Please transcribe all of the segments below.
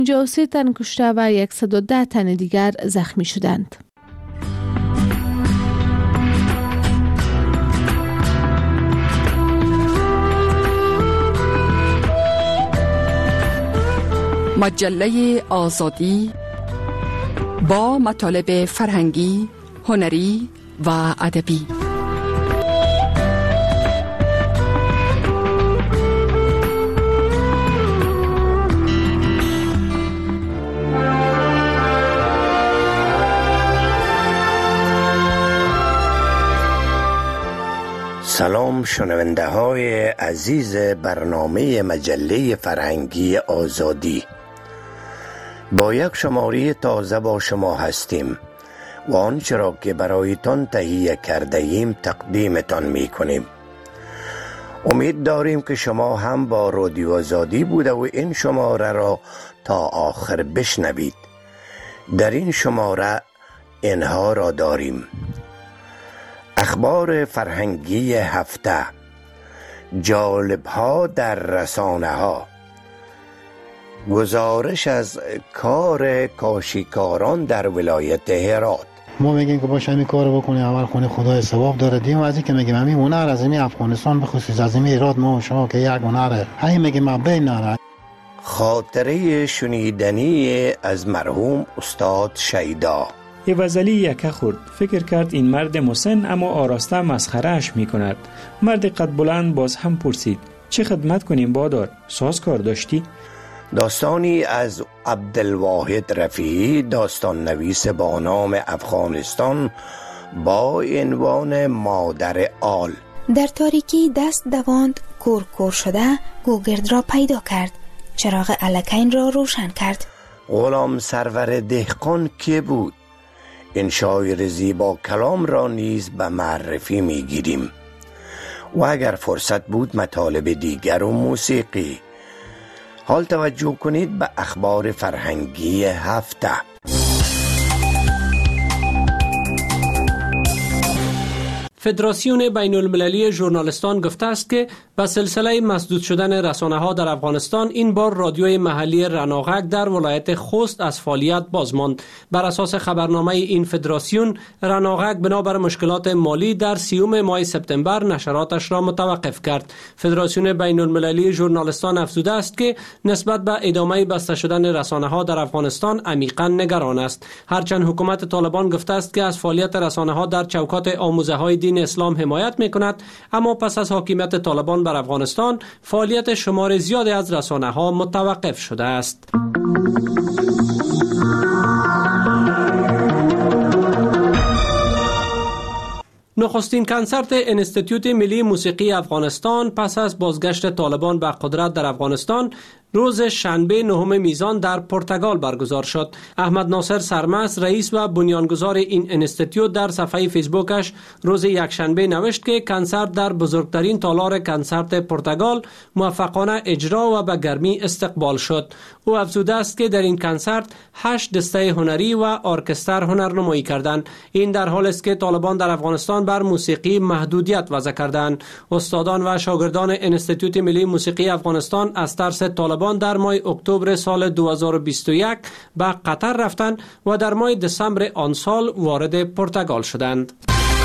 53 تن کشته و 110 تن دیگر زخمی شدند. مجله آزادی با مطالب فرهنگی، هنری و ادبی. سلام شنونده های عزیز برنامه مجله فرهنگی آزادی. با یک شماره تازه با شما هستیم و آنچه را که برایتان تهیه کرده ایم تقدیمتان می کنیم. امید داریم که شما هم با رادیو آزادی بوده و این شماره را تا آخر بشنوید. در این شماره اینها را داریم: اخبار فرهنگی هفته، جالب‌ها در رسانه‌ها، گزارش از کار کاشیکاران در ولایت هرات. ما میگیم که باشه همین کار بکنیم، اول خونه خدای ثواب داره دیم و از این که میگیم همین هنر از این افغانستان بخصوص از این هرات ما و شما که یک هنره همین میگیم ما بین نره. خاطره شنیدنی از مرحوم استاد شیدا. یه وزلی یکه خورد، فکر کرد این مرد مسن اما آراسته مسخرهش می کند. مرد قد بلند باز هم پرسید چه خدمت کنیم بادار؟ ساز کار داشتی؟ داستانی از عبدالواحد رفیعی، داستان نویس با نام افغانستان، با عنوان مادر آل. در تاریکی دست دواند، کور شده گوگرد را پیدا کرد، چراغ الکین را روشن کرد. غلام سرور دهقان که بود؟ این شاعر زیبا کلام را نیز به معرفی می گیریم و اگر فرصت بود مطالب دیگر و موسیقی. حال توجه کنید به اخبار فرهنگی هفته. فدراسیون بین المللی ژورنالیستان گفته است که به سلسله مسدود شدن رسانه‌ها در افغانستان این بار رادیوی محلی رناغک در ولایت خوست از فعالیت باز ماند. بر اساس خبرنامه این فدراسیون، رناغک بنابر مشکلات مالی در 30 ماه سپتامبر نشراتش را متوقف کرد. فدراسیون بین المللی ژورنالیستان افزوده است که نسبت به ادامه بسته شدن رسانه‌ها در افغانستان عمیقاً نگران است. هرچند حکومت طالبان گفته است که از فعالیت رسانه‌ها در چوکات آموزه‌های دین اسلام حمایت می‌کند، اما پس از حاکمیت طالبان بر افغانستان فعالیت شمار زیادی از رسانه‌ها متوقف شده است. نخستین کنسرت انستیتوت ملی موسیقی افغانستان پس از بازگشت طالبان به قدرت در افغانستان روز شنبه 9 میزان در پرتغال برگزار شد. احمد ناصر سرمست، رئیس و بنیانگذار این انستیتوت، در صفحه فیسبوکش روز یکشنبه نوشت که کنسرت در بزرگترین تالار کنسرت پرتغال موفقانه اجرا و به گرمی استقبال شد. او افزوده است که در این کنسرت 8 دسته هنری و ارکستر هنرنمایی کردند. این در حالی است که طالبان در افغانستان بر موسیقی محدودیت وضع کردند. استادان و شاگردان انستیتوت ملی موسیقی افغانستان از ترس طالبان در ماه اکتبر سال 2021 به قطر رفتند و در ماه دسامبر آن سال وارد پرتغال شدند.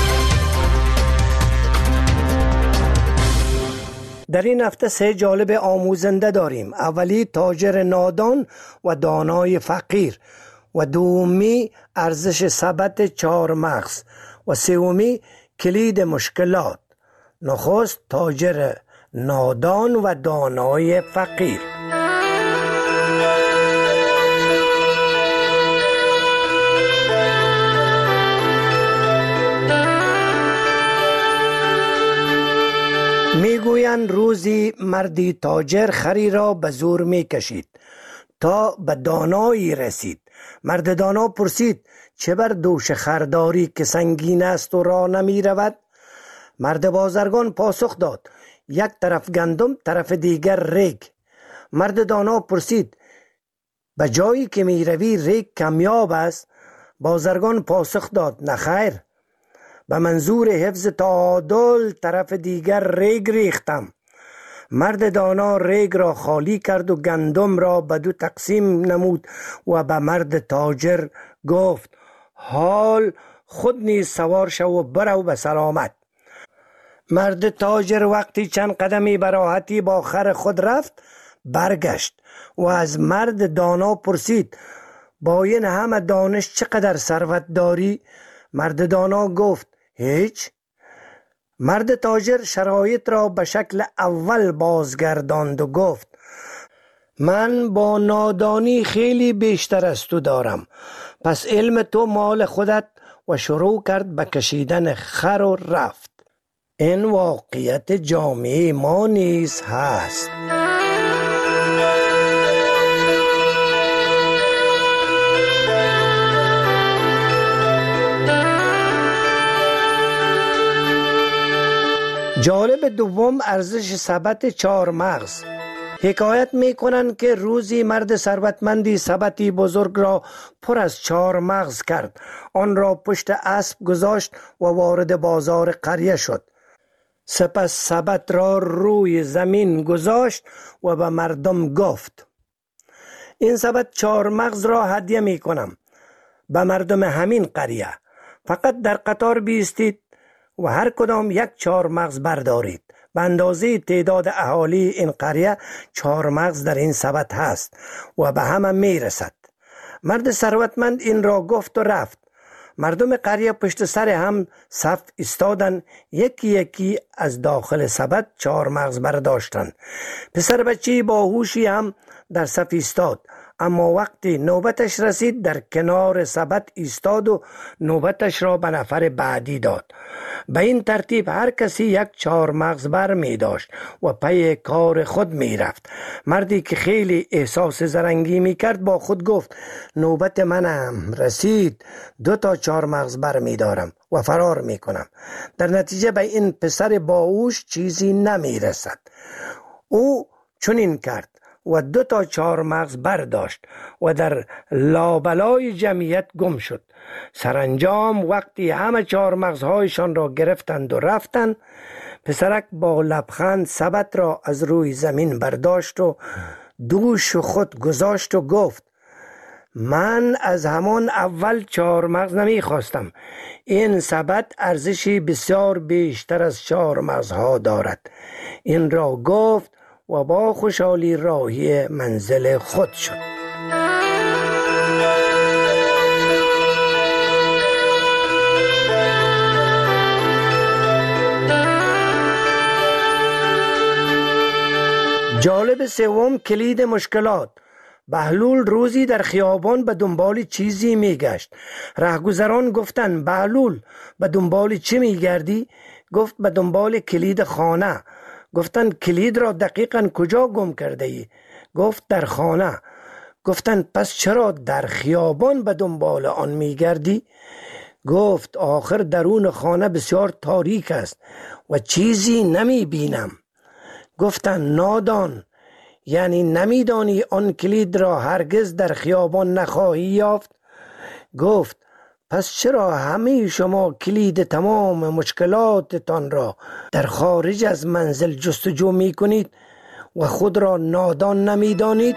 در این هفته 3 جالب آموزنده داریم. اولی تاجر نادان و دانای فقیر و دومی ارزش ثبت 4 مغز و سومی کلید مشکلات. نخست تاجر نادان و دانای فقیر. میگویند روزی مردی تاجر خری را به زور میکشید تا به دانایی رسید. مرد دانا پرسید چه بر دوش خرداری که سنگین است و راه نمی رود؟ مرد بازرگان پاسخ داد یک طرف گندم طرف دیگر ریگ. مرد دانا پرسید به جایی که می روی ریگ کمیاب است؟ بازرگان پاسخ داد نخیر، به منظور حفظ تعادل طرف دیگر ریگ ریختم. مرد دانا ریگ را خالی کرد و گندم را به دو تقسیم نمود و به مرد تاجر گفت حال خود نیز سوار شو و برو به سلامت. مرد تاجر وقتی چند قدمی به راحتی با خر خود رفت برگشت و از مرد دانا پرسید با این همه دانش چقدر ثروت داری؟ مرد دانا گفت هیچ. مرد تاجر شرایط را به شکل اول بازگرداند و گفت من با نادانی خیلی بیشتر از تو دارم، پس علم تو مال خودت، و شروع کرد به کشیدن خر و رفت. این واقعیت جامعه ما نیز هست. جالب دوم ارزش سبد 4 مغز. حکایت می کنند که روزی مرد ثروتمندی سبدی بزرگ را پر از 4 مغز کرد. آن را پشت اسب گذاشت و وارد بازار قریه شد. سپس سبد را روی زمین گذاشت و به مردم گفت این سبد 4 مغز را هدیه می کنم به مردم همین قریه. فقط در قطار بیستید و هر کدام 1 4 مغز بردارید. به اندازه تعداد اهالی این قریه 4 مغز در این سبد هست و به همه می رسد. مرد ثروتمند این را گفت و رفت. مردم قریه پشت سر هم صف ایستادند، یکی یکی از داخل سبد 4 مغز برداشتند. پسر بچه باهوشی هم در صف ایستاد، اما وقتی نوبتش رسید در کنار سبد ایستاد و نوبتش را به نفر بعدی داد. به این ترتیب هر کسی 1 4 مغز بر می داشت و پی کار خود می رفت. مردی که خیلی احساس زرنگی می کرد با خود گفت نوبت منم رسید، 2 تا 4 مغز بر می دارم و فرار می کنم. در نتیجه به این پسر باهوش چیزی نمی رسد. او چنین کرد و 2 تا 4 مغز برداشت و در لابلای جمعیت گم شد. سرانجام وقتی همه 4 مغزهایشان را گرفتند و رفتند، پسرک با لبخند سبد را از روی زمین برداشت و دوش خود گذاشت و گفت من از همان اول 4 مغز نمی خواستم. این سبد ارزشی بسیار بیشتر از 4 مغزها دارد. این را گفت و با خوشحالی راهی منزل خود شد. جالب سوم کلید مشکلات. بهلول روزی در خیابان به دنبال چیزی میگشت. رهگذران گفتند بهلول به دنبال چی میگردی؟ گفت به دنبال کلید خانه. گفتند کلید را دقیقاً کجا گم کرده ای؟ گفت در خانه. گفتند پس چرا در خیابان به دنبال آن میگردی؟ گفت آخر درون خانه بسیار تاریک است و چیزی نمی بینم. گفتند نادان، یعنی نمیدانی آن کلید را هرگز در خیابان نخواهی یافت؟ گفت پس چرا همه شما کلید تمام مشکلاتتان را در خارج از منزل جستجو می کنید و خود را نادان نمی دانید؟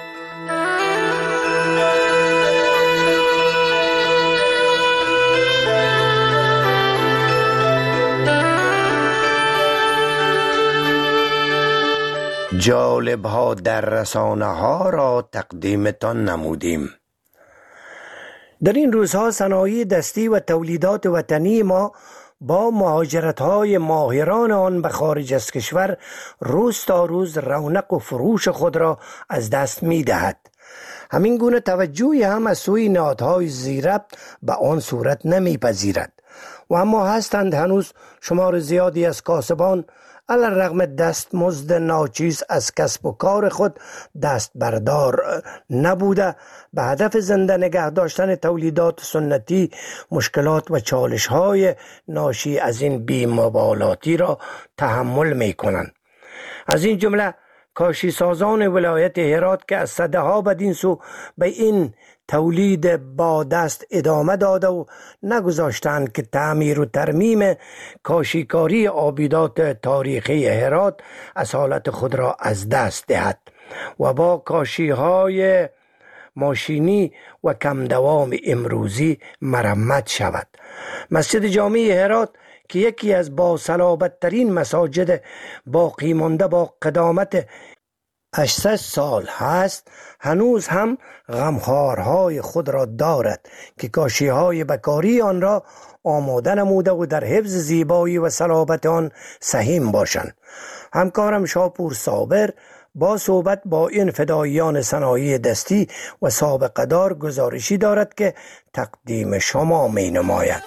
جالب ها در رسانه ها را تقدیمتان نمودیم. در این روزها صنایع دستی و تولیدات وطنی ما با مهاجرت های ماهران آن به خارج از کشور روز تا روز رونق و فروش خود را از دست می دهد. همین گونه توجهی هم از سوی نهادهای ذی‌ربط به آن صورت نمی پذیرد. و اما هستند هنوز شمار زیادی از کاسبان علی الرغم دستمزد ناچیز از کسب و کار خود دست بردار نبوده به هدف زنده نگه داشتن تولیدات سنتی مشکلات و چالش های ناشی از این بی‌مبالاتی را تحمل می کنند. از این جمله کاشی سازان ولایت هرات که از صدها بدین سو به این تولید با دست ادامه داده و نگذاشتند که تعمیر و ترمیم کاشیکاری آبیدات تاریخی هرات اصالت خود را از دست دهد و با کاشی‌های ماشینی و کم دوام امروزی مرمت شود. مسجد جامع هرات که یکی از باصلابترین مساجد باقی مانده با قدامت 800 سال هست، هنوز هم غمخوارهای خود را دارد که کاشی‌های بکاری آن را آماده نموده و در حفظ زیبایی و صلابت آن سهیم باشند. همکارم شاپور صابر با صحبت با این فداییان صنایع دستی و سابقه دار گزارشی دارد که تقدیم شما می نماید.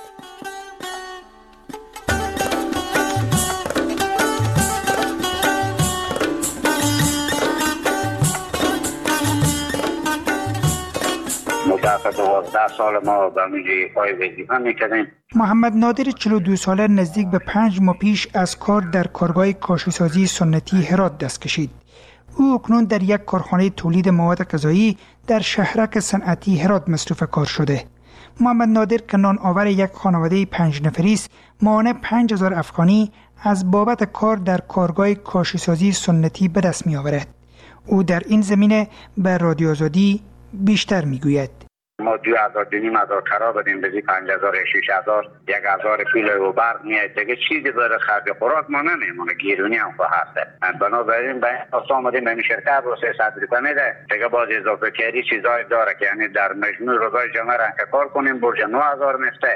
مدت 12 سال ما به میجی پای وظیفه میکردیم. محمد نادر 42 ساله نزدیک به 5 ماه پیش از کار در کارگاه کاشیسازی سنتی هرات دست کشید. او اکنون در یک کارخانه تولید مواد غذایی در شهرک صنعتی هرات مصروف کار شده. محمد نادر که نان آور یک خانواده 5 نفری است، ماهانه 5000 افغانی از بابت کار در کارگاه کاشیسازی سنتی به دست می آورد. او در این زمینه به رادیو آزادی بیشتر می گوید. ما 2,500 کرا بدیم بزی 5,000 6,000 1,000 کیلو و برق میاد دیگه چیزی برای خرج خوراک ما نمیمونه، گیرونی هم هست. بنابراین به اساس آمدیم به شرکت رو 300 روپیه میده دیگه باز اضافه کاری چیزای داره که یعنی در مجموع روزای جمعه رنگ کار کنیم برج 9000 میفته.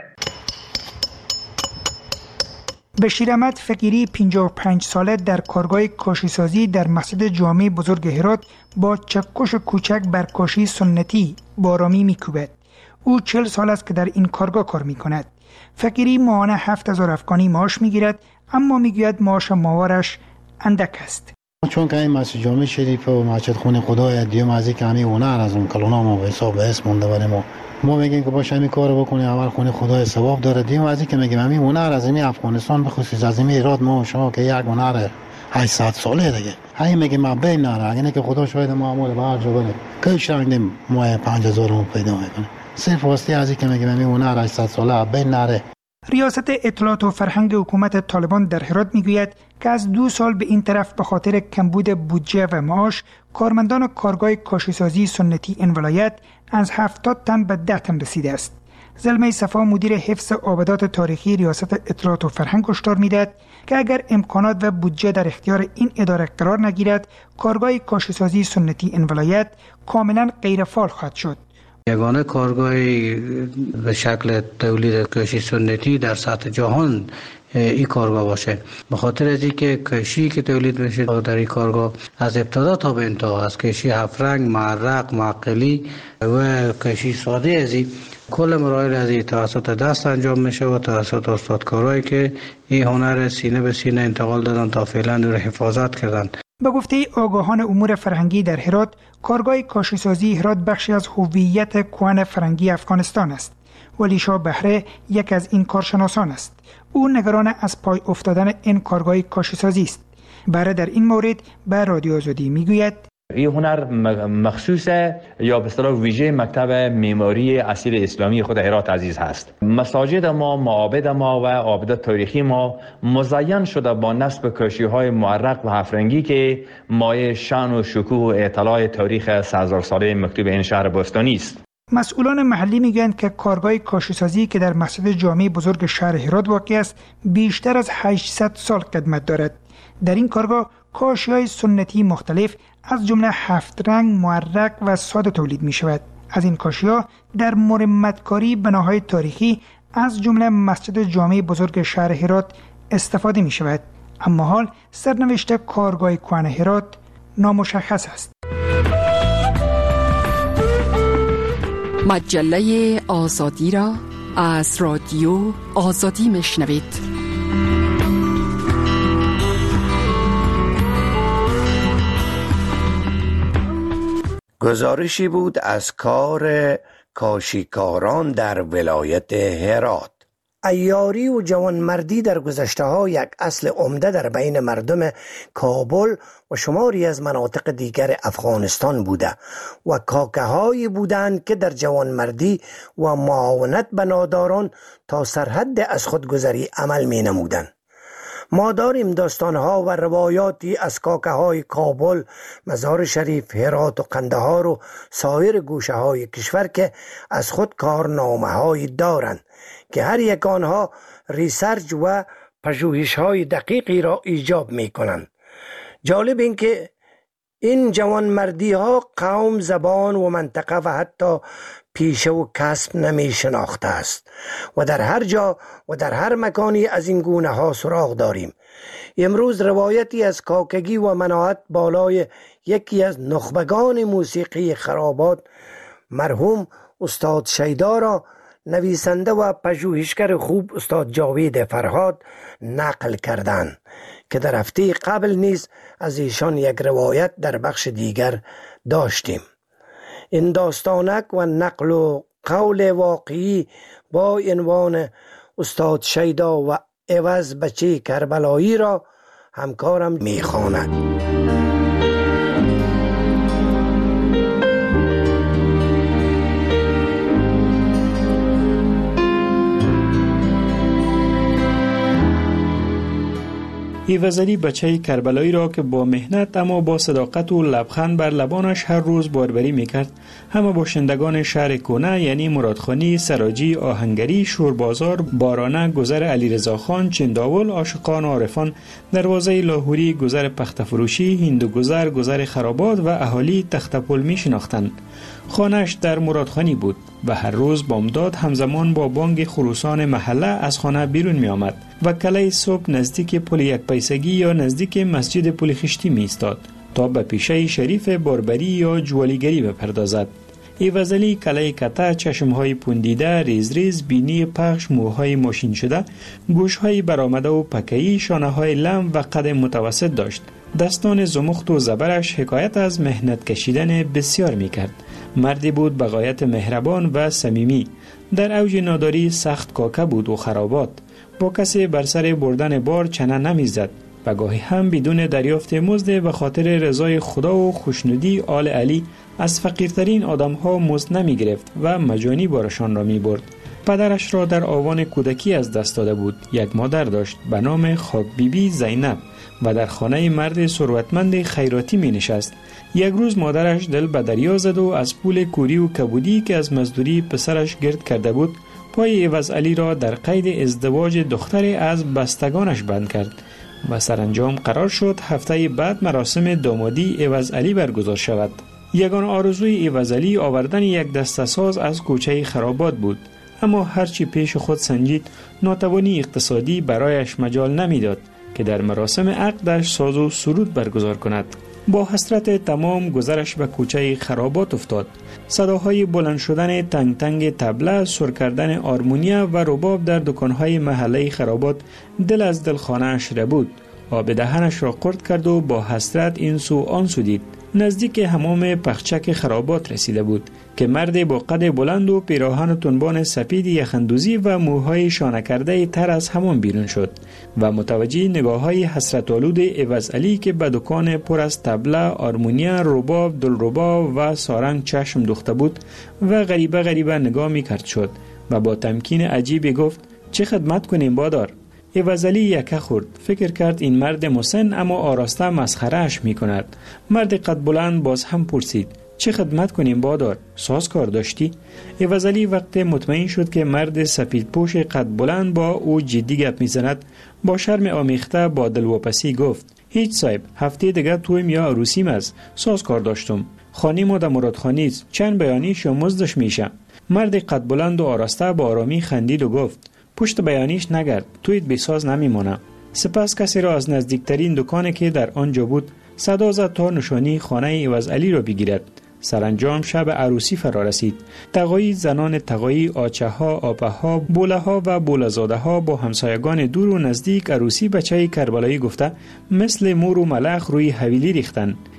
بشیر احمد فقیری 55 ساله در کارگاه کاشیسازی در مسجد جامع بزرگ هرات با چکش کوچک بر کاشی سنتی بارامی میکوبد. او 40 سال است که در این کارگاه کار میکند. فقیری ماهانه 7000 افغانی معاش میگیرد، اما میگوید معاش ماهوارش اندک است. چون که این مسجد جامع شریف و مسجد خونه خدای دیو از اینکه همین هنر از اون کلونا ما به حساب اسم مونده بریم ما میگیم که باشه همین کارو بکنی اول خونه خدای ثواب داره. دیو از اینکه میگیم همین هنر از این افغانستان به خصوص از این ایراد ما شما که یک هنر 800 ساله دیگه همین میگیم ما بین نره اگه که خدا شاید معمول به هر جا بره که شنگیم ما 5000 رو پیدا میکنه صرف واسطه از اینکه میگیم همین هنر 800 ساله بین نره. ریاست اطلاعات و فرهنگ حکومت طالبان در هرات میگوید که از 2 سال به این طرف به خاطر کمبود بودجه و معاش کارمندان کارگاه کاشیسازی سنتی این ولایت از 70 تن به 10 تن رسیده است. زلمه صفا مدیر حفظ آبادات تاریخی ریاست اطلاعات و فرهنگ هشدار میدهد که اگر امکانات و بودجه در اختیار این اداره قرار نگیرد کارگاه کاشیسازی سنتی این ولایت کاملا غیر فعال خواهد شد. یگانه کارگاهی به شکل تولید کاشی سنتی در سطح جهان این کارگاه باشه، به خاطر از اینکه کاشی که تولید میشه در این کارگاه از ابتدا تا به انتها از کاشی 7 رنگ، معرق، معقلی و کاشی ساده از این کل مراحل از این توسط دست انجام میشه و توسط استادکارایی که این هنر سینه به سینه انتقال دادن تا فعلا رو حفاظت کردن. به گفته آگاهان امور فرهنگی در هرات، کارگاه کاشیسازی هرات بخشی از هویت کهن فرهنگی افغانستان است. ولی شاه بهره یک از این کارشناسان است. او نگران از پای افتادن این کارگاه کاشیسازی است. بهره در این مورد به رادیو آزادی میگوید این هنر مخصوص یا به اصطلاح ویژه مکتب معماری اصیل اسلامی خود هرات عزیز هست. مساجد ما، معابد ما و آبادات تاریخی ما مزین شده با نصب کاشی‌های معرق و هفرنگی که مایه شأن و شکوه و اطلاع تاریخ 3000 ساله مکتوب این شهر باستانی است. مسئولان محلی میگویند که کارگاه کاشیسازی که در مسجد جامع بزرگ شهر هرات واقع است بیشتر از 800 سال قدمت دارد. در این کارگاه کاشی‌های سنتی مختلف از جمله 7 رنگ، معرق و ساده تولید می شود. از این کاشی‌ها در مرمتکاری بناهای تاریخی از جمله مسجد جامع بزرگ شهر هرات استفاده می شود. اما حال سرنوشت کارگاه کهن هرات نامشخص است. مجله آزادی را از رادیو آزادی میشنوید. گزارشی بود از کار کاشیکاران در ولایت هرات. عیاری و جوانمردی در گذشته ها یک اصل عمده در بین مردم کابل و شماری از مناطق دیگر افغانستان بوده و کاکه هایی بودند که در جوانمردی و معاونت به ناداران تا سرحد از خودگذری عمل می نمودند. ما داریم داستانها و روایاتی از کاکه های کابل، مزار شریف، هرات و قندهار و سایر گوشه های کشور که از خود کارنامه هایی دارند که هر یک آنها ریسرچ و پژوهش های دقیقی را ایجاب می کنند. جالب این که این جوانمردی ها قوم، زبان و منطقه و حتی پیشه و کسب نمی شناخته است و در هر جا و در هر مکانی از این گونه ها سراغ داریم. امروز روایتی از کاکگی و مناعت بالای یکی از نخبگان موسیقی خرابات، مرحوم استاد شیدا را نویسنده و پژوهشگر خوب استاد جاوید فرهاد نقل کردند که در هفته قبل نیز از ایشان یک روایت در بخش دیگر داشتیم. این داستانک و نقل و قول واقعی با عنوان استاد شیدا و عوض بچه کربلایی را همکارم میخواند. ایوزلی بچه کربلایی را که با مهنت اما با صداقت و لبخند بر لبانش هر روز باربری میکرد، همه باشندگان شهر کونه یعنی مرادخانی، سراجی، آهنگری، شوربازار، بارانه، گذر علیرضا خان، چنداول، عاشقان و عارفان، دروازه لاهوری، گذر پختفروشی، هندوگذر، گذر خرابات و اهالی تختپل می شناختند. خانه‌اش در مرادخانی بود و هر روز بامداد همزمان با بانگ خروسان محله از خانه بیرون می آمد و کله صبح نزدیک پل یک پیسگی یا نزدیک مسجد پل خشتی می ایستاد تا به پیشه شریف باربری یا جوالیگری بپردازد. ایوزلی کله کته، چشمهای پوندیده، ریز ریز، بینی پخش، موهای ماشین شده، گوشهای برآمده و پکه‌ای، شانه‌های لم و قد متوسط داشت. دستان زمخت و زبرش حکایت از مهنت کشیدن بسیار می کرد. مردی بود به غایت مهربان و صمیمی. در اوج ناداری سخت کاکه بود و خرابات. با کسی بر سر بردن بار چنه نمیزد و گاهی هم بدون دریافت مزد به خاطر رضای خدا و خوشنودی آل علی از فقیرترین آدمها مزد نمی گرفت و مجانی بارشان را می برد. پدرش را در آوان کودکی از دست داده بود. یک مادر داشت به نام خاک بیبی زینب و در خانه مرد ثروتمند خیراتی می نشست. یک روز مادرش دل به دریا زد و از پول کوری و کبودی که از مزدوری پسرش گرد کرده بود، پای عوض علی را در قید ازدواج دختری از بستگانش بند کرد و سرانجام قرار شد هفته بعد مراسم دامادی عوض علی برگزار شود. یگان آرزوی عوض علی آوردن یک دسته ساز از کوچه خرابات بود، اما هرچی پیش خود سنجید ناتوانی اقتصادی برایش مجال نمیداد که در مراسم عقدش ساز و سرود برگزار کند. با حسرت تمام گذرش به کوچه خرابات افتاد. صداهای بلند شدن تنگ تنگ طبله، سر کردن آرمونیا و رباب در دکانهای محله خرابات دل از دلخانه‌اش ربود. آب دهنش را قرد کرد و با حسرت این سو آن سو دید. نزدیک حمام پخچک خرابات رسیده بود که مرد با قد بلند و پیراهن و تنبان سپید یخندوزی و موهای شانه کرده تر از حمام بیرون شد و متوجه نگاه‌های حسرت‌آلود عوض علی که به دکان پر از طبله، آرمونیا، رباب، دلربا و سارنگ چشم دوخته بود و غریبه نگاه می‌کرد شد و با تمکین عجیبی گفت: چه خدمت کنیم بادار؟ عوض علی یکه خورد. فکر کرد این مرد مسن اما آراسته مسخره‌اش می‌کند. مرد قد بلند باز هم پرسید: چه خدمت کنیم بادار؟ ساز کار داشتی؟ عوض علی وقت مطمئن شد که مرد سفید پوش قد بلند با او جدی گپ می‌زند، با شرم آمیخته با دلواپسی گفت: هیچ صاحب، هفته دیگه تویم یا عروسیم است. ساز کار داشتم. خانی ما در مرادخانی است. چند بیانیش یا مزدش میشه. مرد قد بلند و آراسته با آرامی خندید و گفت: پشت بیانیش نگرد، تویت بیساز نمیمونه. سپس کسی را از نزدیکترین دکانی که در آنجا بود صدا زد تا نشانی خانه عوض علی را بگیرد. سرانجام شب عروسی فرا رسید. تقایی زنان تقایی، آچه ها، آپه ها، بوله ها و بولزاده ها با همسایگان دور و نزدیک عروسی بچه کربلایی گفته مثل مور و ملخ روی حویلی ریختن.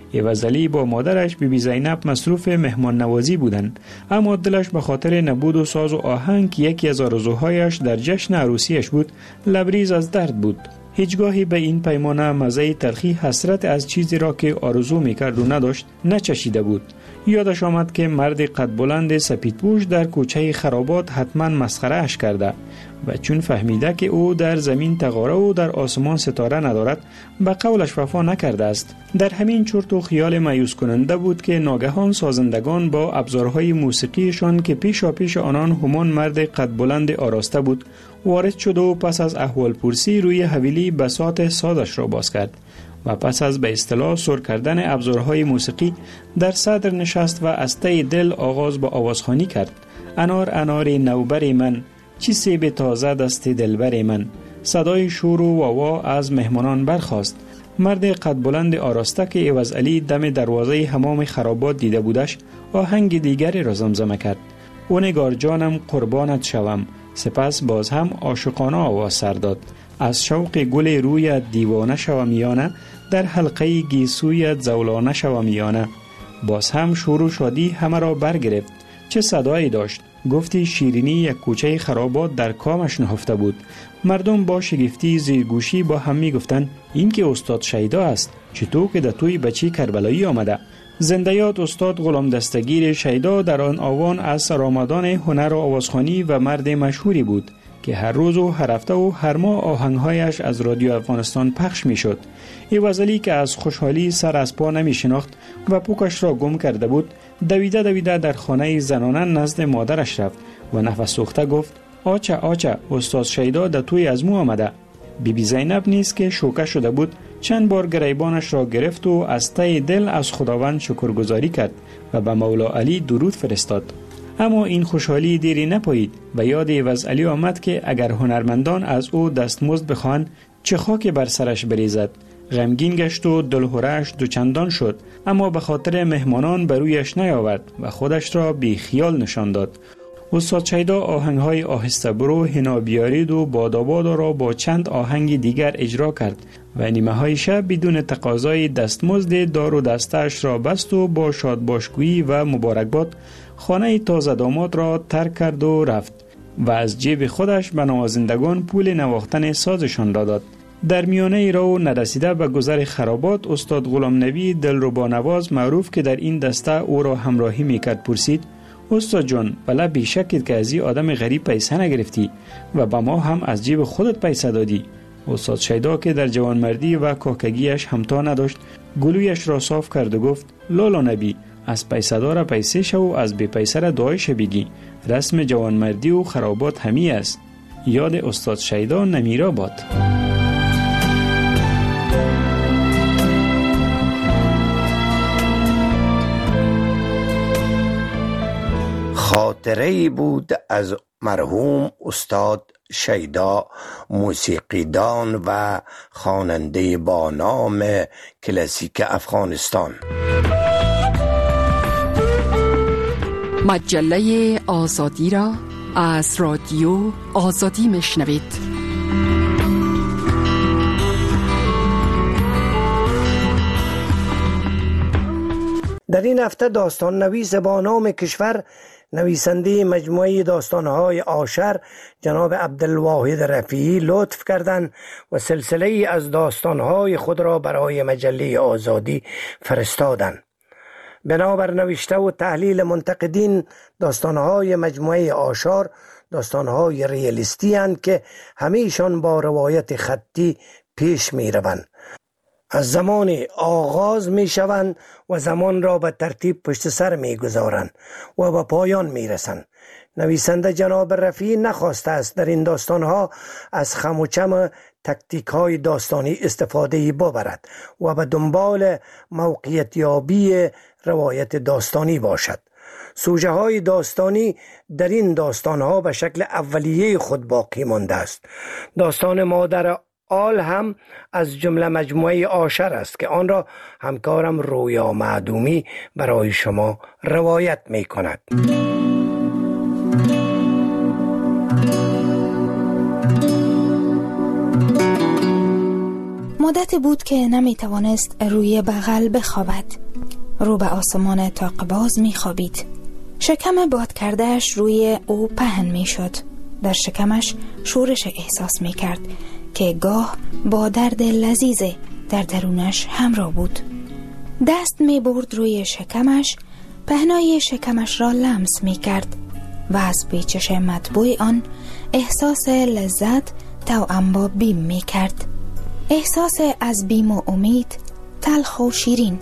ایوزعلی با مادرش بیبی زینب مصروف مهمان نوازی بودند، اما دلش به خاطر نبود و ساز و آهنگ که یکی از آرزوهایش در جشن عروسیش بود لبریز از درد بود. هیچگاهی به این پیمانه مزه تلخی حسرت از چیزی را که آرزو میکرد و نداشت نچشیده بود. یادش آمد که مرد قد بلند سپیدپوش در کوچه خرابات حتما مسخره اش کرده و چون فهمیده که او در زمین تغاره و در آسمان ستاره ندارد به قولش وفا نکرده است. در همین چرت و خیال مایوس کننده بود که ناگهان سازندگان با ابزارهای موسیقیشان که پیشا پیش آنان همان مرد قد بلند آراسته بود وارد شد و پس از احوال پرسی روی حویلی بساط سازش را باز کرد و پس از به اصطلاح سر کردن ابزارهای موسیقی در صدر نشست و از ته دل آغاز به آوازخوانی کرد. انار انار نوبر من، چی سیب تازه دست دلبر من. صدای شور و واوا از مهمانان برخاست. مرد قد بلند آراسته که ایوزعلی دم دروازه حمام خرابات دیده بودش آهنگ دیگری را زمزمه کرد. او نگار جانم قربانت شوم. سپس باز هم عاشقانه آواز سر داد. از شوق گل روی دیوانه شوم یانه، در حلقه گیسویت زولانه شوم یانه. باز هم شور و شادی همه را برگرفت. چه صدایی داشت! گفتی شیرینی یک کوچه خرابات در کامش نهفته بود. مردم با شگفتی زیرگوشی با هم می گفتند این که استاد شیدا است، چطور که در توی بچی کربلایی آمده. زنده یاد استاد غلام دستگیر شیدا در آن آوان از سرآمدان هنر و آوازخوانی و مرد مشهوری بود که هر روز و هر هفته و هر ماه آهنگهایش از رادیو افغانستان پخش می شد. ایوزعلی که از خوشحالی سر از پا نمی شناخت و پوکش را گم کرده بود دویده دویده در خانه زنانه نزد مادرش رفت و نفس سوخته گفت آچه آچه استاد شیدا در توی از مو آمده. بیبی زینب نیز که شوکه شده بود چند بار گریبانش را گرفت و از ته دل از خداوند شکرگزاری کرد و به مولا علی درود فرستاد. اما این خوشحالی دیری نپایید و یاد ایوزعلی آمد که اگر هنرمندان از او دستمزد بخواهند چه خاک بر سرش بریزد. غمگین گشت و دلهره‌اش دوچندان شد، اما به خاطر مهمانان بر رویش نیاورد و خودش را بی خیال نشان داد. استاد شیدا آهنگ‌های آهسته برو حنا بیارید و بادابادا را با چند آهنگ دیگر اجرا کرد و نیمه‌های شب بدون تقاضای دستمزد دار و دستش را بست و با شادباشگویی و مبارکباد خانه تازه داماد را ترک کرد و رفت و از جیب خودش به نوازندگان پول نواختن سازشان را داد. در میانه راه نرسیده به گذر خرابات استاد غلام نبی دلربا نواز معروف که در این دسته او را همراهی میکرد پرسید استاد جان بله بیشکید که از این آدم غریب پیسه نگرفتی و به ما هم از جیب خودت پیسه دادی. استاد شیدا که در جوانمردی و کاکگیش همتا نداشت گلویش را صاف کرد و گفت لالا نبی از پیسه دار پیسه شو و از بی پیسه را دعایش بگی. رسم جوانمردی و خرابات همی است. یاد استاد شیدا نمیرا باد. خاطره‌ای بود از مرحوم استاد شیدا، موسیقیدان و خواننده با نام کلاسیک افغانستان. مجله آزادی را از رادیو آزادی میشنوید. در این هفته داستان نویس با نام کشور، نویسنده مجموعه داستانهای آشر جناب عبدالواحد رفیعی لطف کردند و سلسله از داستانهای خود را برای مجله آزادی فرستادند. بنابر نوشته و تحلیل منتقدین داستانهای مجموعه آشار داستانهای ریالیستی هستند که همیشان با روایت خطی پیش می روند. از زمان آغاز می شوند و زمان را به ترتیب پشت سر می گذارند و به پایان می رسند. نویسنده جناب رفیعی نخواسته است در این داستانها از خم و چم تکتیک های داستانی استفاده ببرد و به دنبال موقعیت یابی روایت داستانی باشد. سوژه های داستانی در این داستانها به شکل اولیه خود باقی مانده است. داستان مادر آل هم از جمله مجموعه آشر است که آن را همکارم رویا معدومی برای شما روایت می کند. مدتی بود که نمی توانست روی بغل بخوابد. رو به آسمان طاق‌باز می خوابید. شکم باد کردهش روی او پهن می شد. در شکمش شورش احساس می کرد که گاه با درد لذیذ در درونش همراه بود. دست می برد روی شکمش، پهنای شکمش را لمس می کرد و از پیچش مطبوع آن احساس لذت توأم با بیم می کرد. احساس از بیم و امید، تلخ و شیرین.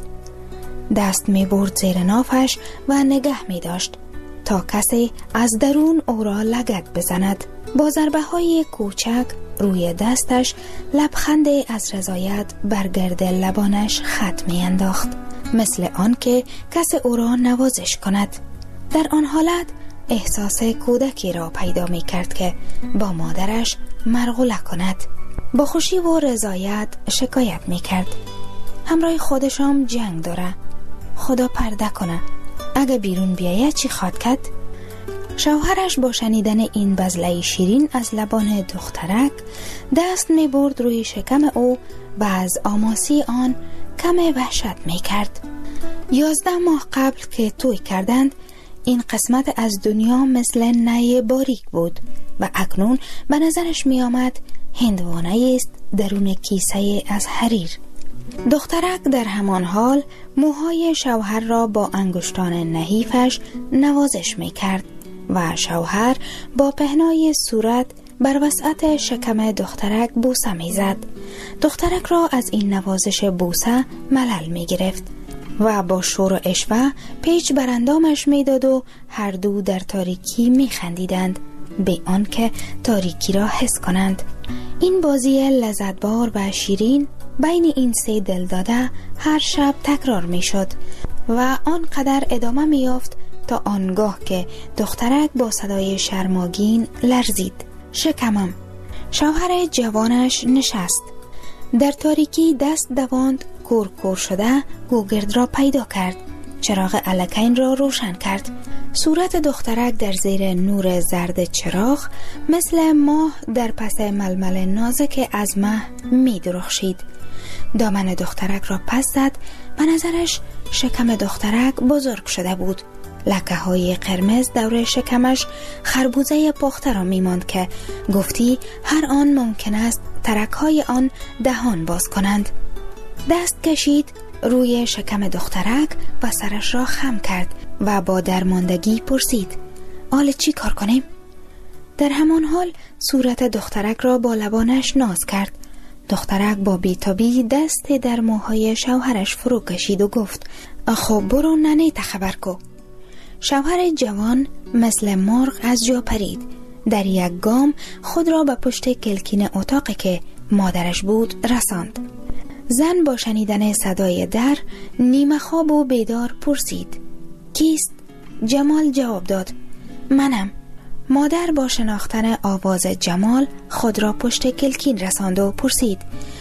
دست می برد زیر نافش و نگه می داشت تا کسی از درون او را لگد بزند. با ضربه های کوچک روی دستش لبخند از رضایت بر گرد لبانش خط می انداخت، مثل آن که کسی او را نوازش کند. در آن حالت احساس کودکی را پیدا می کرد که با مادرش مرغوله کند. با خوشی و رضایت شکایت می کرد: همراه خودشم جنگ داره، خدا پرده کنه، اگه بیرون بیایه چی خواد کرد؟ شوهرش با شنیدن این بزله شیرین از لبان دخترک دست می برد روی شکم او و از آماسی آن کم وحشت می کرد. 11 ماه قبل که توی کردند این قسمت از دنیا مثل نی باریک بود و اکنون به نظرش می آمد هندوانه است درون کیسه از حریر. دخترک در همان حال موهای شوهر را با انگشتان نحیفش نوازش می کرد و شوهر با پهنای صورت بر وسعت شکم دخترک بوسه می زد. دخترک را از این نوازش بوسه ملل می گرفت و با شور و اشوه پیچ بر اندامش می داد و هر دو در تاریکی می خندیدند به آنکه تاریکی را حس کنند. این بازی لذتبار و شیرین بین این سه دل داده هر شب تکرار می شد و آنقدر ادامه می یافت تا آنگاه که دخترک با صدای شرماگین لرزید: شکمم. شوهر جوانش نشست. در تاریکی دست دواند، کور شده گوگرد را پیدا کرد. چراغ الکین را روشن کرد. صورت دخترک در زیر نور زرد چراغ مثل ماه در پس ململ نازک از مه می درخشید. دامن دخترک را پس زد. به نظرش شکم دخترک بزرگ شده بود. لکه های قرمز دور شکمش خربوزه پخته را می ماند که گفتی هر آن ممکن است ترک های آن دهان باز کنند. دست کشید روی شکم دخترک و سرش را خم کرد و با درماندگی پرسید: حالا چی کار کنیم؟ در همان حال صورت دخترک را با لبانش ناز کرد. دخترک با بیتابی دست در موهای شوهرش فرو کشید و گفت: خب برو ننه خبر کو. شوهر جوان مثل مرغ از جا پرید. در یک گام خود را به پشت کلکین اتاقی که مادرش بود رساند. زن با شنیدن صدای در نیمه خواب و بیدار پرسید: کیست؟ جمال جواب داد: منم. مادر با شناختن آواز جمال خود را پشت کلکین رساند و پرسید: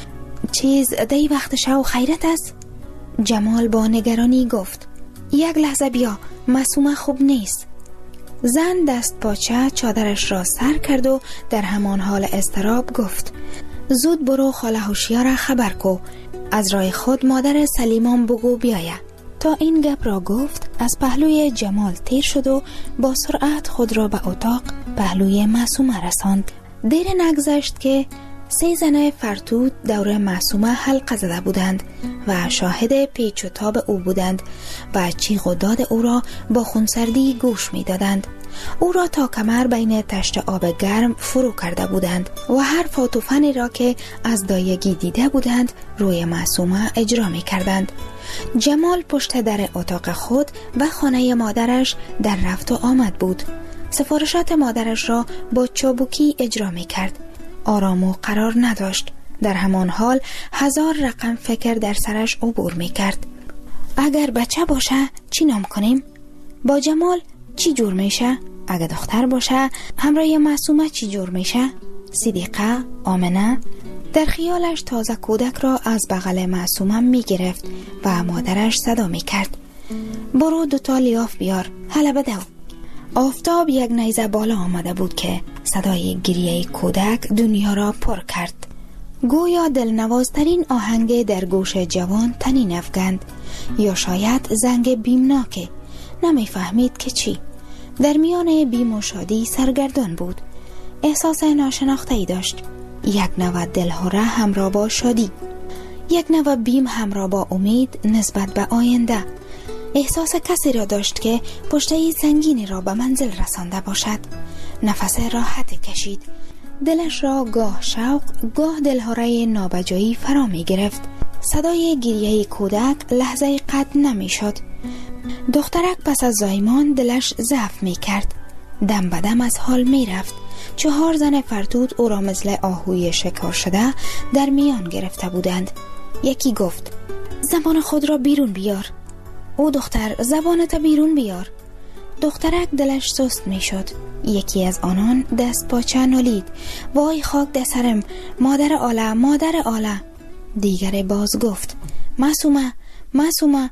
چیز دی وقت شو خیرت است؟ جمال با نگرانی گفت: یک لحظه بیا، معصومه خوب نیست. زن دست پاچه چادرش را سر کرد و در همان حال اضطراب گفت: زود برو خاله هوشیار خبر کو، از راه خود مادر سلیمان بگو بیایه. تا این گپ را گفت از پهلوی جمال تیر شد و با سرعت خود را به اتاق پهلوی معصومه رساند. دیر نگذشت که 3 زن فرتود دور معصومه حلقه زده بودند و شاهد پیچ و تاب او بودند و چیغ و داد او را با خونسردی گوش می دادند. او را تا کمر بین تشت آب گرم فرو کرده بودند و هر فاتوفنی را که از دایگی دیده بودند روی معصومه اجرا می کردند. جمال پشت در اتاق خود و خانه مادرش در رفت و آمد بود. سفارشات مادرش را با چابوکی اجرا می کرد. آرام و قرار نداشت. در همان حال 1000 رقم فکر در سرش عبور می کرد. اگر بچه باشه چی نام کنیم؟ با جمال چی جور میشه؟ اگر دختر باشه همراه معصومه چی جور میشه؟ صدیقه؟ آمنه؟ در خیالش تازه کودک را از بغل معصومه می گرفت و مادرش صدا می کرد: برو 2 لیاف بیار، حالا بدو. آفتاب یک نیزه بالا آمده بود که صدای گریه کودک دنیا را پر کرد. گویا دلنوازترین آهنگ در گوش جوان طنین افکند، یا شاید زنگ بیمناکه. نمیفهمید که چی. در میان بیم و شادی سرگردان بود. احساس ناشناخته‌ای داشت. یک نوع دلهره همراه با شادی، یک نوع بیم همراه با امید نسبت به آینده. احساس کسی را داشت که پشته سنگینی را به منزل رسانده باشد. نفس راحت کشید. دلش را گاه شوق، گاه دلهره نابجایی فرا می گرفت. صدای گریه کودک لحظه قطع نمی شد. دخترک پس از زایمان دلش ضعف می کرد. دم به دم از حال می رفت. 4 زن فرتوت او را مثل آهوی شکار شده در میان گرفته بودند. یکی گفت: زبان خود را بیرون بیار. او دختر زبانت بیرون بیار. دخترک دلش سست می شد. یکی از آنان دست پاچه نالید: وای خاک در سرم، مادر آله، مادر آله. دیگر باز گفت: معصومه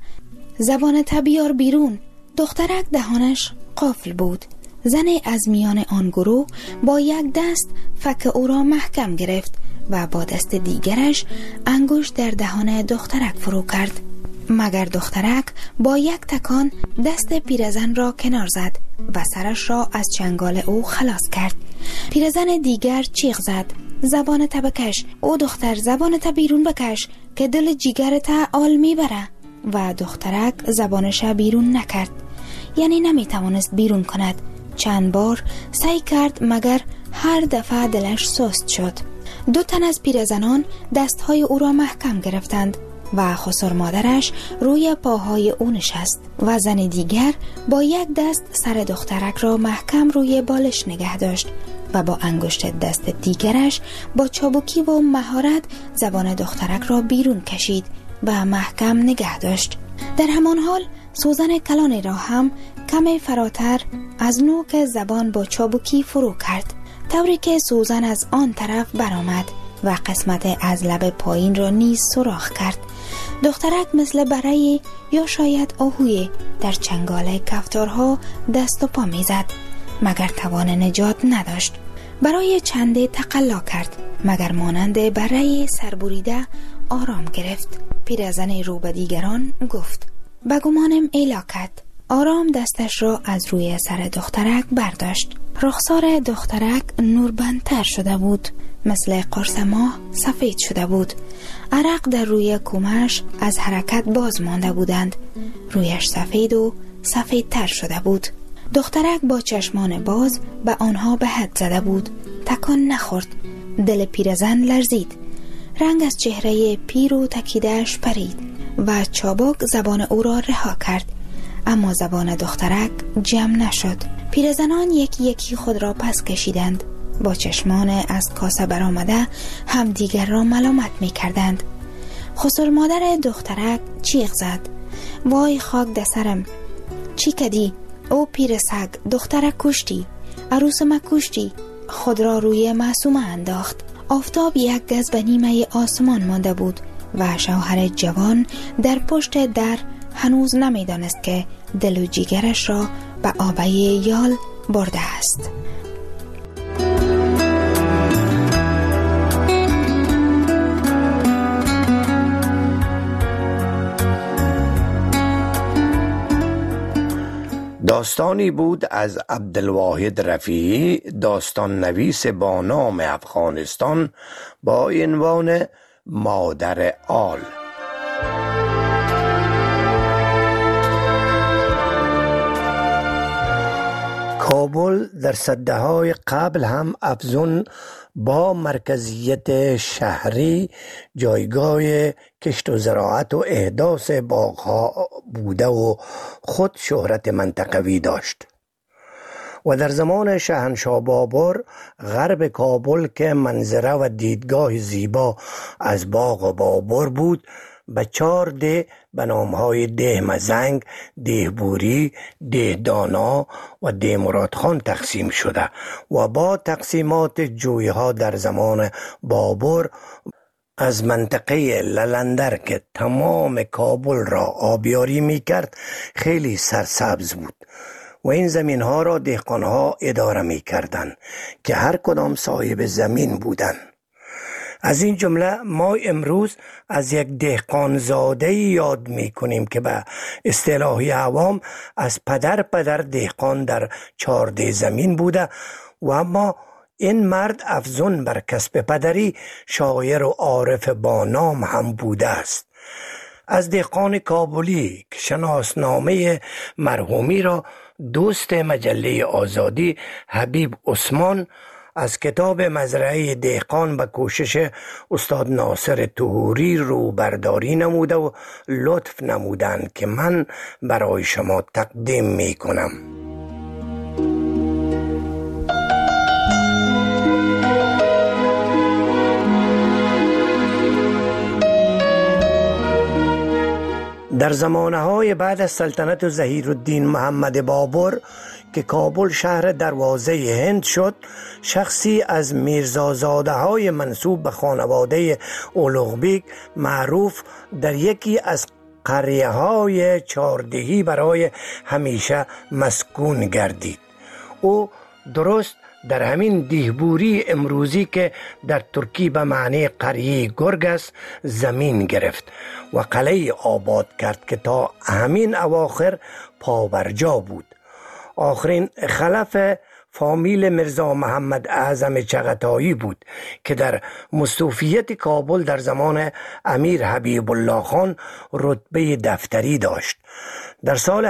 زبانت بیار بیرون. دخترک دهانش قفل بود. زن از میان آن گروه با یک دست فک او را محکم گرفت و با دست دیگرش انگشت در دهان دخترک فرو کرد. مگر دخترک با یک تکان دست پیرزن را کنار زد و سرش را از چنگال او خلاص کرد. پیرزن دیگر چیغ زد: زبانت بکش. او دختر زبانت بیرون بکش که دل جیگرت آل میبره. و دخترک زبانش بیرون نکرد، یعنی نمیتوانست بیرون کند. چند بار سعی کرد مگر هر دفعه دلش سست شد. 2 تن از پیرزنان دستهای او را محکم گرفتند و خسر مادرش روی پاهای او نشست و زن دیگر با یک دست سر دخترک را محکم روی بالش نگه داشت و با انگشت دست دیگرش با چابکی و مهارت زبان دخترک را بیرون کشید و محکم نگه داشت. در همان حال سوزن کلانی را هم کمی فراتر از نوک زبان با چابکی فرو کرد، طوری که سوزن از آن طرف برآمد و قسمت از لب پایین را نیز سوراخ کرد. دخترک مثل بره یا شاید آهوی در چنگال کفتارها دست و پا میزد، مگر توان نجات نداشت. برای چنده تقلا کرد، مگر مانند بره سربریده آرام گرفت. پیرزن رو به دیگران گفت: بگمانم ایلاکت. آرام دستش را از روی سر دخترک برداشت. رخسار دخترک نوربندتر شده بود، مثل قرص ماه سفید شده بود. عرق در روی کمش از حرکت باز مانده بودند. رویش سفید و سفیدتر شده بود. دخترک با چشمان باز به آنها به حد زده بود. تکان نخورد. دل پیرزن لرزید. رنگ از چهره پیر و تکیده‌اش پرید و چابک زبان او را رها کرد، اما زبان دخترک جمع نشد. پیرزنان یکی یکی خود را پس کشیدند. با چشمان از کاسه برآمده هم دیگر را ملامت می کردند. خسر مادر دخترک چیغ زد: وای خاک در سرم، چی کدی؟ او پیر سگ، دخترک کشتی، عروس ما کشتی. خود را روی معصومه انداخت. آفتاب یک گز به نیمه آسمان مانده بود و شوهر جوان در پشت در هنوز نمیدانست که دل و جیگرش را به آبه یال برده است. داستانی بود از عبدالواحد رفیعی، داستان نویس با نام افغانستان، با عنوان مادر آل. کابل در سده‌های قبل هم افزون با مرکزیت شهری جایگاه کشت و زراعت و احداث باغ‌ها بوده و خود شهرت منطقوی داشت و در زمان شاهنشاه بابر غرب کابل که منظره و دیدگاه زیبا از باغ بابر بود به 4 ده به نامهای ده مزنگ، ده بوری، ده دانا و ده مرادخان تقسیم شده و با تقسیمات جویها در زمان بابر از منطقه للندر که تمام کابل را آبیاری می کرد خیلی سرسبز بود و این زمین ها را دهقان ها اداره می کردند که هر کدام صاحب زمین بودند. از این جمله ما امروز از یک دهقانزاده یاد می کنیم که به اصطلاح عوام از پدر دهقان در 14 زمین بوده و اما این مرد افزون بر کسب پدری شاعر و عارف با نام هم بوده است. از دهقان کابلی که شناسنامه مرحومی را دوست مجله آزادی حبیب عثمان از کتاب مزرعه دهقان به کوشش استاد ناصر طهوری رو برداری نموده و لطف نمودند که من برای شما تقدیم می کنم. در زمانه‌های بعد از سلطنت ظهیرالدین محمد بابر که کابل شهر دروازه هند شد، شخصی از میرزازاده‌های منسوب به خانواده اولوغبیک معروف در یکی از قریه‌های چاردهی برای همیشه مسکون گردید. او درست در همین دیهبوری امروزی که در ترکی به معنی قریه گرگ است زمین گرفت و قلعه آباد کرد که تا همین اواخر پابرجا بود. آخرین خلف فامیل میرزا محمد اعظم چغتایی بود که در مستوفیت کابل در زمان امیر حبیب الله خان رتبه دفتری داشت. در سال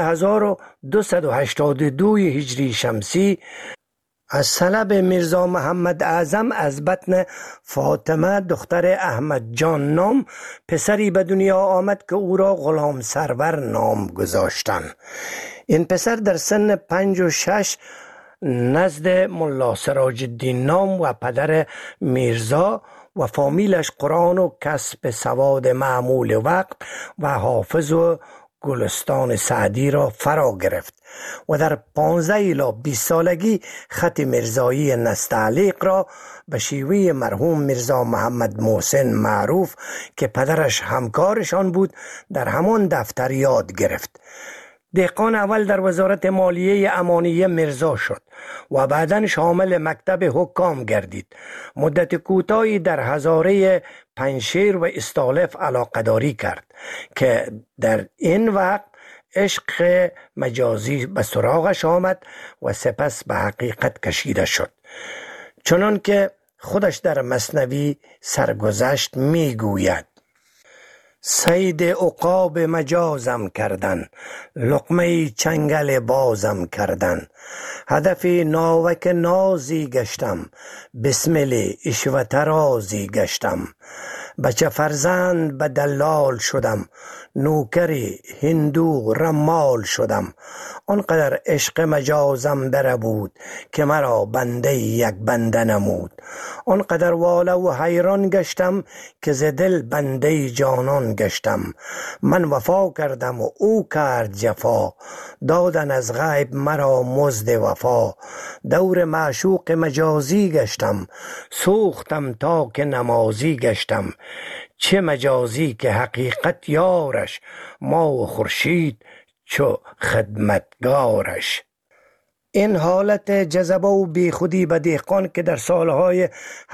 1282 هجری شمسی از طلب میرزا محمد اعظم از بطن فاطمه دختر احمد جان نام پسری به دنیا آمد که او را غلام سرور نام گذاشتند. این پسر در سن 5 و 6 نزد ملا سراج الدین نام و پدر میرزا و فامیلش قرآن و کسب سواد معمول وقت و حافظ و گلستان سعدی را فرا گرفت و در 15 الی 20 سالگی خط میرزایی نستعلیق را به شیوه مرحوم میرزا محمد محسن معروف که پدرش همکارشان بود در همان دفتر یاد گرفت. دهقان اول در وزارت مالیه امانیه میرزا شد و بعداً شامل مکتب حکام گردید. مدت کوتاهی در هزاره پنشیر و استالف علاقه‌داری کرد که در این وقت عشق مجازی به سراغش آمد و سپس به حقیقت کشیده شد. چنان که خودش در مثنوی سرگذشت می گوید: صید عقاب مجازم کردن، لقمه چنگل بازم کردن، هدف ناوک نازی گشتم، بسمل عشوه ترازی گشتم، بچه فرزند به دلال شدم، نوکری هندو رمال شدم، آنقدر عشق مجازم بره بود که مرا بنده یک بنده نمود، آنقدر واله و حیران گشتم که ز دل بنده جانان گشتم، من وفا کردم و او کرد جفا، دادن از غیب مرا مزد وفا، دور معشوق مجازی گشتم، سوختم تا که نمازی گشتم، چه مجازی که حقیقت یارش، ما و خورشید چو خدمتگارش. این حالت جذبه و بیخودی به دهقان که در سالهای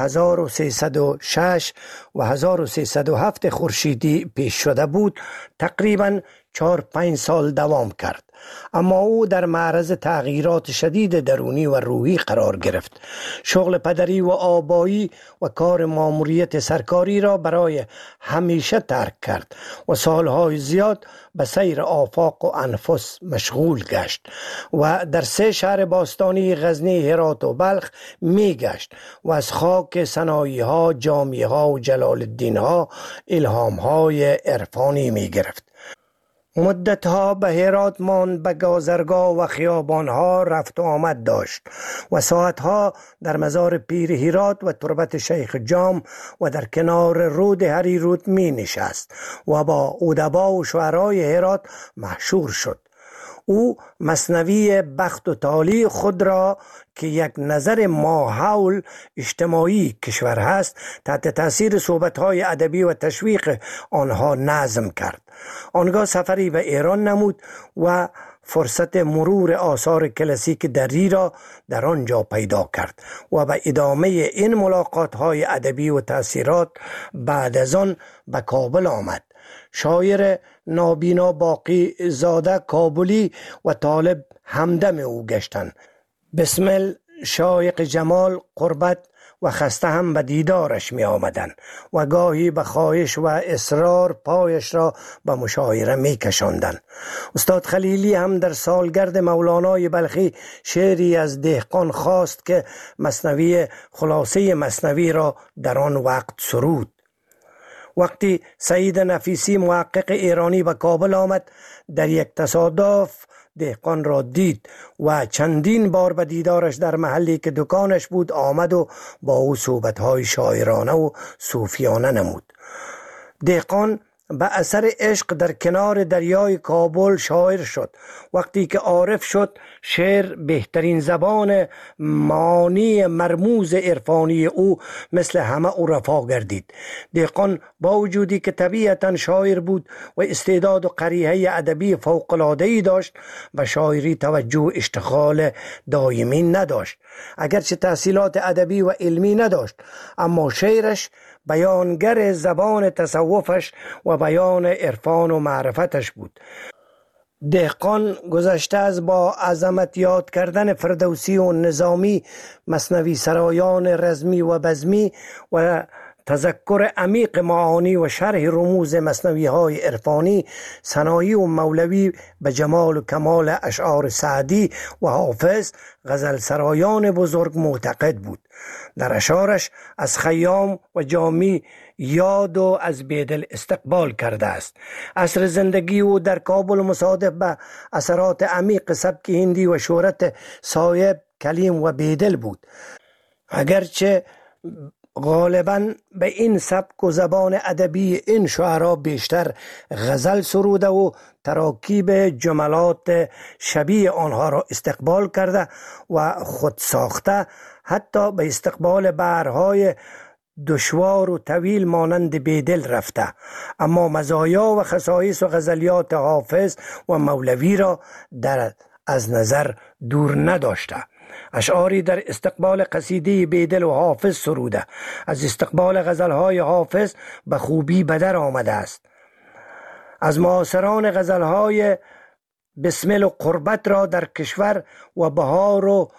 1306 و 1307 خورشیدی پیش شده بود تقریباً 4-5 سال دوام کرد، اما او در معرض تغییرات شدید درونی و روحی قرار گرفت. شغل پدری و آبایی و کار ماموریت سرکاری را برای همیشه ترک کرد و سالهای زیاد به سیر آفاق و انفس مشغول گشت و در 3 شهر باستانی غزنی، هرات و بلخ می گشت و از خاک سنایی ها، جامی ها و جلال الدین ها الهام های عرفانی می گرفت. مدتها به هرات ماند، به گازرگاه و خیابانها رفت و آمد داشت و ساعتها در مزار پیر هرات و تربت شیخ جام و در کنار رود هریرود می نشست و با ادبا و شعرای هرات محشور شد. او مثنوی بخت و تالی خود را که یک نظر ماحول اجتماعی کشور هست تحت تاثیر صحبت‌های ادبی و تشویق آنها نظم کرد. آنگاه سفری به ایران نمود و فرصت مرور آثار کلاسیک دری را در آنجا پیدا کرد و به ادامه این ملاقات‌های ادبی و تأثیرات بعد از آن به کابل آمد. شاعر نابینا باقی زاده کابلی و طالب همدم او گشتند. بسمل، شایق جمال، قربت و خسته هم به دیدارش می آمدن و گاهی به خواهش و اصرار پایش را به مشاعره می کشاندن. استاد خلیلی هم در سالگرد مولانای بلخی شعری از دهقان خواست که مثنوی خلاصه مثنوی را در آن وقت سرود. وقتی سعید نفیسی محقق ایرانی به کابل آمد، در یک تصادف دهقان را دید و چندین بار به دیدارش در محلی که دکانش بود آمد و با او صحبت‌های شاعرانه و صوفیانه نمود. دهقان به اثر عشق در کنار دریای کابل شاعر شد. وقتی که عارف شد، شعر بهترین زبان معانی مرموز عرفانی او مثل همه عرفا گردید. دهقان با وجودی که طبیعتا شاعر بود و استعداد و قریحه ادبی فوق‌العاده‌ای داشت، و شاعری توجه و اشتغال دائمی نداشت. اگرچه تحصیلات ادبی و علمی نداشت، اما شعرش بیانگر زبان تصوفش و بیان عرفان و معرفتش بود. دهقان گذشته از با عظمت یاد کردن فردوسی و نظامی، مثنوی سرایان رزمی و بزمی و تذکر عمیق معانی و شرح رموز مثنوی های عرفانی، ثنایی و مولوی به جمال و کمال اشعار سعدی و حافظ، غزل سرایان بزرگ معتقد بود. در اشعارش از خیام و جامی یاد و از بیدل استقبال کرده است. عصر زندگی او در کابل مصادف به اثرات عمیق سبک هندی و شهرت صایب، کلیم و بیدل بود. اگرچه غالباً به این سبک و زبان ادبی این شعرا بیشتر غزل سروده و تراکیب جملات شبیه آنها را استقبال کرده و خود ساخته، حتی به استقبال بحرهای دشوار و طویل مانند بیدل رفته، اما مزایا و خصایص و غزلیات حافظ و مولوی را از نظر دور نداشته. اشعاری در استقبال قصیده بیدل و حافظ سروده، از استقبال غزلهای حافظ به خوبی بدر آمده است. از معاصران غزلهای بسمل و قربت را در کشور و بهار و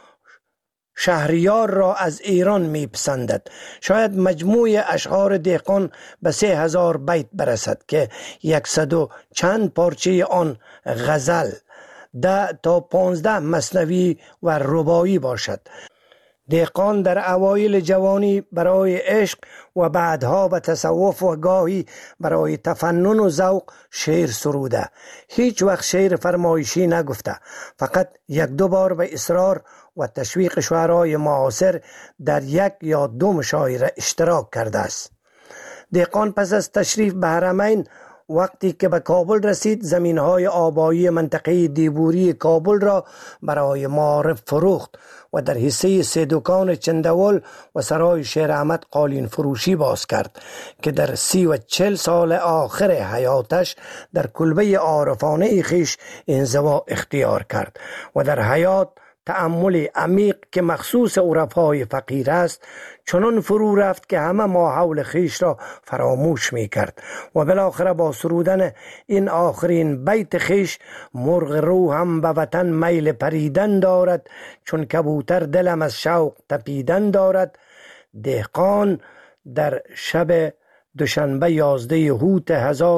شهریار را از ایران می پسندد. شاید مجموع اشعار دهقان به 3000 بیت برسد که 100 و چند پارچه آن غزل، 10 تا 15 مثنوی و رباعی باشد. دهقان در اوایل جوانی برای عشق و بعدها به تصوف و گاهی برای تفنن و ذوق شعر سروده. هیچ وقت شعر فرمایشی نگفته، فقط 1-2 بار به اصرار و تشویق شعرای معاصر در 1 یا 2 مشاعره اشتراک کرده است. دهقان پس از تشریف به حرمین، وقتی که به کابل رسید، زمینهای آبایی منطقه دیبوری کابل را برای معارف فروخت و در حصه 3 دکان چندول و سرای شیر احمد قالین فروشی باز کرد که در 30 و 40 سال آخر حیاتش در کلبه عارفانه خویش انزوا اختیار کرد و در حیات تأمل عمیق که مخصوص عرفای فقیر است چنان فرو رفت که همه ما حول خویش را فراموش می کرد و بالاخره با سرودن این آخرین بیت خویش: مرغ روحم به وطن میل پریدن دارد، چون کبوتر دلم از شوق تپیدن دارد، دهقان در شب دوشنبه 11 هوت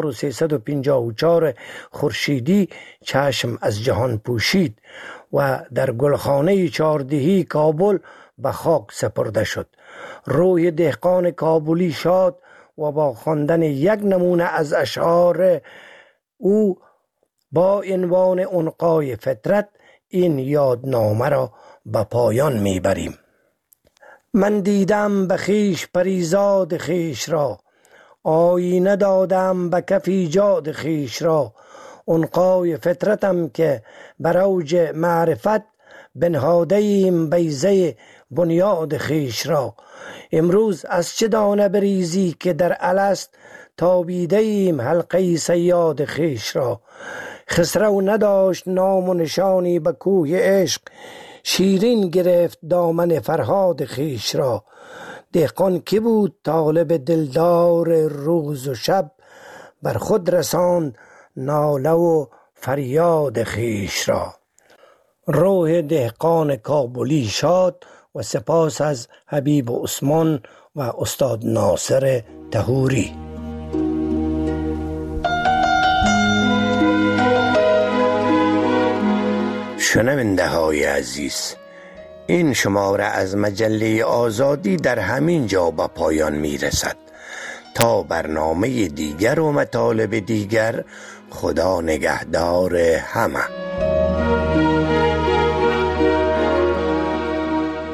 1354 خورشیدی چشم از جهان پوشید و در گلخانه چهاردهی کابل به خاک سپرده شد. روح دهقان کابلی شاد و با خواندن 1 نمونه از اشعار او با عنوان عنقای فطرت این یادنامه را به پایان میبریم. من دیدم به خویش پریزاد خویش را، آینه دادم به کف ایجاد خویش را، عنقای فطرتم که بر اوج معرفت، بنهاده ایم بیضه بنیاد خویش را. امروز از چه دانه بریزی که در الست، تابیده ایم حلقه صیاد خویش را. خسرو نداشت نام و نشانی به کوه عشق، شیرین گرفت دامن فرهاد خیش را. دهقان کی بود طالب دلدار روز و شب، بر خود رساند ناله و فریاد خیش را. روح دهقان کابلی شاد و سپاس از حبیب عثمان و استاد ناصر طهوری. شنونده های عزیز، این شماره از مجله آزادی در همین جا به پایان می رسد. تا برنامه دیگر و مطالب دیگر، خدا نگهدار همه.